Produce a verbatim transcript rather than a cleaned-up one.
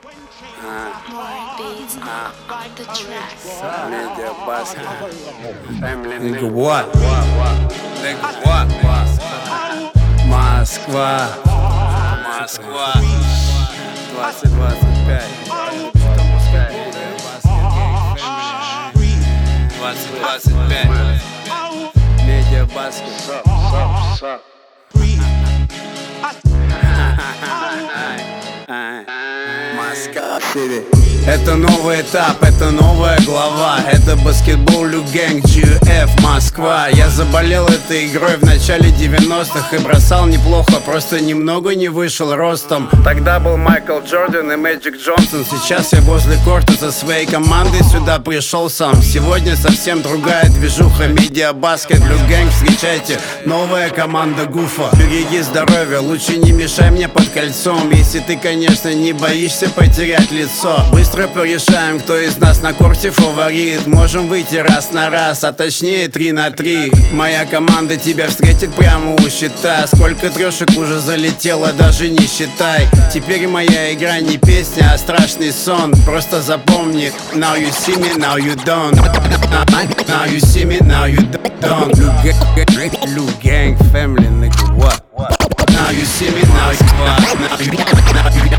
Media Basket. Nigga, what? Nigga, what? Москва. Москва. двадцать двадцать пять. двадцать двадцать пять. Media Basket. Москва. Это новый этап, это новая глава. Это баскетбол Люгэнг, джи ю эф, Москва. Я заболел этой игрой в начале девяностых и бросал неплохо, просто немного не вышел ростом. Тогда был Майкл Джордан и Мэджик Джонсон. Сейчас я возле корта со своей командой сюда пришел сам. Сегодня совсем другая движуха, Media Basket, Люгэнг, встречайте, новая команда Гуфа. Береги здоровье, лучше не мешай мне под кольцом, если ты, конечно, не боишься потерять лицо. Быстро порешаем, кто из нас на корте фаворит. Можем выйти раз на раз, а точнее три на три. Моя команда тебя встретит прямо у щита. Сколько трешек уже залетело, даже не считай. Теперь моя игра не песня, а страшный сон. Просто запомни: now you see me, now you don't. Now you see me, now you don't. Люгэнг, family, nigga, what? Now you see me, now you, now you, now you